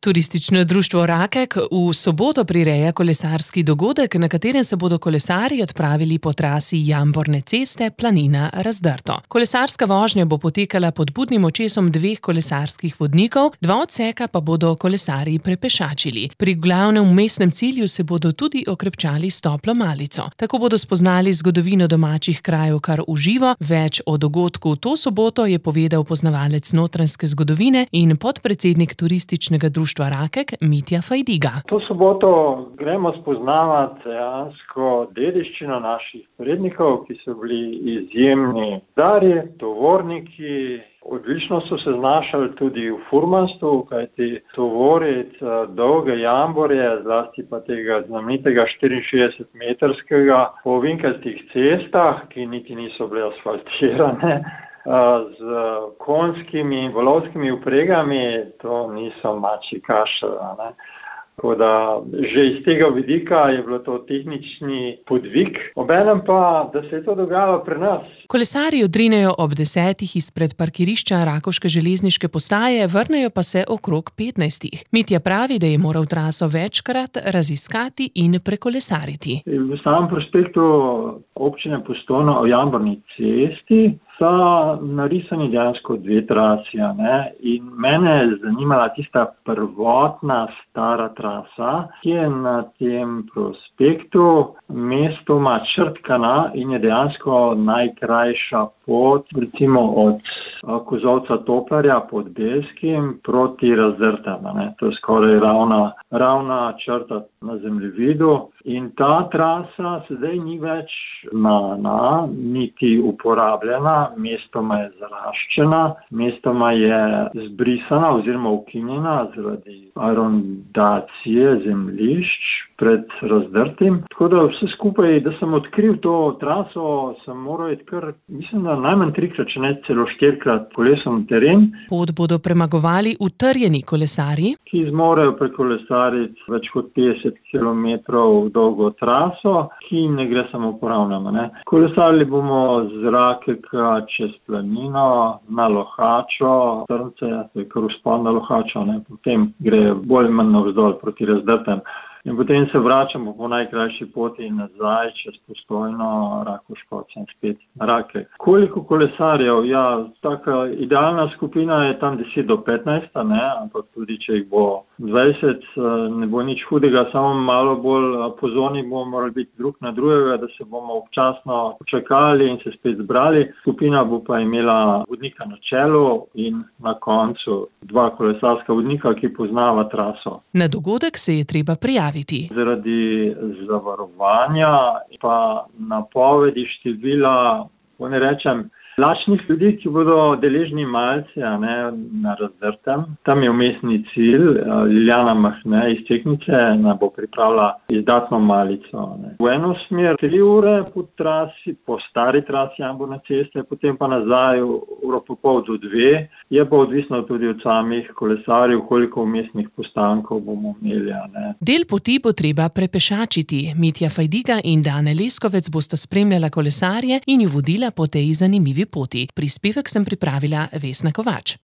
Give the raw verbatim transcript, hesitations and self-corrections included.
Turistično društvo Rakek v soboto prireja kolesarski dogodek, na katerem se bodo kolesarji odpravili po trasi Jamborne ceste Planina-Razdrto. Kolesarska vožnja bo potekala pod budnim očesom dveh kolesarskih vodnikov, dva odseka pa bodo kolesarji prepešačili. Pri glavnem mestnem cilju se bodo tudi okrepčali s toplo malico. Tako bodo spoznali zgodovino domačih krajev kar v živo. Več o dogodku to soboto je povedal poznavalec notranjske zgodovine in podpredsednik turističnega društva Rakek Mitja Fajdiga. To soboto gremo spoznavati dejansko dediščino naših prednikov, ki so bili izjemni darji, tovorniki. Odlično so se znašali tudi v furmanstvu, kajti tovoriti dolge jamborje, zlasti pa tega znamenitega štiriinšestdesetmetrskega po ovinkastih cestah, ki niti niso bile asfaltirane, z konjskimi in volovskimi vpregami, to niso mačji kašelj, ne. Tako da že iz tega vidika je bilo to tehnični podvig, obenem pa, da se je to dogajalo pri nas. Kolesarji odrinejo ob desetih izpred parkirišča rakovške železniške postaje, vrnejo pa se okrog petnajstih. Mitja pravi, da je moral traso večkrat raziskati in prekolesariti. V samem prospektu občine Postojna o Jamborni cesti so narisani dejansko dve trasi, ne? In mene je zanimala tista prvotna stara trasa, ki je na tem prospektu mestoma črtkana in je dejansko najkrajša pot, recimo od Kozolca Toplarja pod Belskim proti Razdrtam, ne? To je skoraj ravna, ravna črta na zemljevidu. In ta trasa sedaj ni več znana, niti uporabljena, mestoma je zaraščena, mestoma je zbrisana oziroma ukinjena zaradi arondacije zemljišč pred Razdrtim. Tako da vse skupaj, da sem odkril to traso, sem moral iti kar, mislim, da najmanj trikrat, če ne celo štirikrat kolesom teren. Pot bodo premagovali utrjeni kolesarji, ki zmorejo prekolesariti več kot petdeset kilometrov dolgo traso, ki ne gre samo po ravnem, ne. Kolesarili bomo z Rakeka čez Planino, na Lohačo, Trnce, to je kar vzpon na Lohačo, ne. Potem gre bolj manj navzdol proti Razdrtem. In potem se vračamo po najkrajši poti nazaj čez Postojno, Rakovško in spet Rakek. Koliko kolesarjev? Ja, taka idealna skupina je tam deset do petnajst, ne, ampak tudi če jih bo dvajset, ne bo nič hudega, samo malo bolj pozorni bomo morali biti drug na drugega, da se bomo občasno počakali in se spet zbrali. Skupina bo pa imela vodnika na čelu in na koncu dva kolesarska vodnika, ki poznava traso. Na dogodek se je treba prijaviti. Zaradi zavarovanja pa napovedi števila, ko ne rečem, lačnih ljudi, ki bodo deležni malce, a ne, na Razdrtem. Tam je vmesni cilj, Liljana Mahne iz Ceknice nam bo pripravila izdatno malico, ne. V eno smer tri ure po trasi, po stari trasi Jamborne ceste, potem pa nazaj uro po pol do dve. Je pa odvisno tudi od samih kolesarjev, koliko vmesnih postankov bomo imeli, a ne. Del poti bo treba prepešačiti. Mitja Fajdiga in Dane Leskovec bosta spremljala kolesarje in ju vodila po tej zanimivi poti. Prispevek sem pripravila Vesna Kovač.